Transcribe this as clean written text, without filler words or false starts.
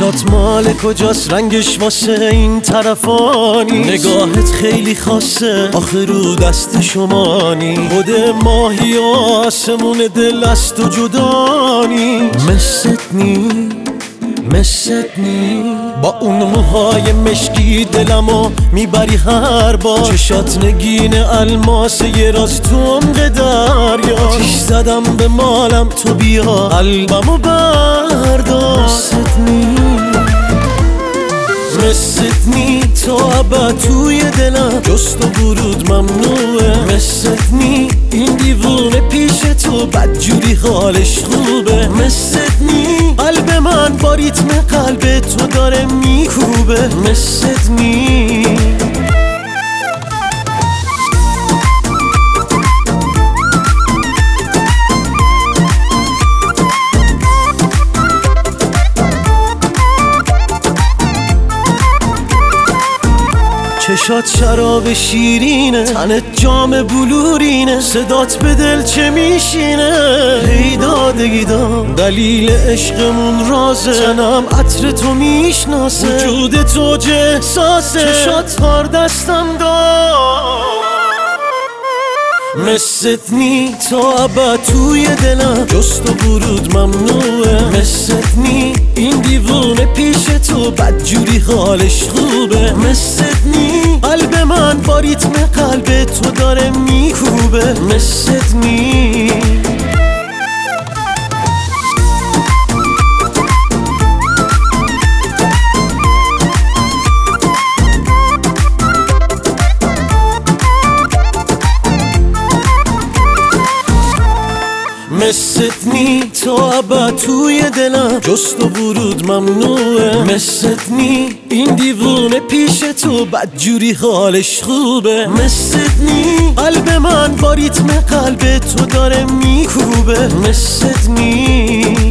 چشات مال کجاست، رنگش واسه این طرفانی، نگاهت خیلی خاصه آخه رو دست شمانی، خود ماهی و آسمون دل از تو جدانی. مست نی با اون موهای مشکی دلمو میبری هر بار، چشات نگین الماس یه راز تو عمق دریا، تیش زدم به مالم تو بیا قلبمو بردار. مست نی تو ابد توی دلم، جست و ورود ممنوعه. مست نی این دیوونه پیش تو بدجوری حالش خوبه. مست نی قلب من با ریتم قلب تو داره میکوبه. مست نی چشات شراب شیرینه، تنت جام بلورینه، صدات به دل چه میشینه. هیدا دلیل عشقمون رازه، تنم عطر تو میشناسه، وجود تو چه احساسه، چشات هار دستم دار. مست نی تو ابد توی دلم، جست و ورود ممنوعه. مست نی این دیوونه پیش تو بدجوری حالش خوبه. مست نی قلب من با ریتم قلب تو داره میکوبه. مست نی مست نی تو ابد توی دلم، جست و ورود ممنوعه. مست نی این دیوونه پیش تو بدجوری حالش خوبه. مست نی قلب من با ریتم قلب تو داره میکوبه. مست نی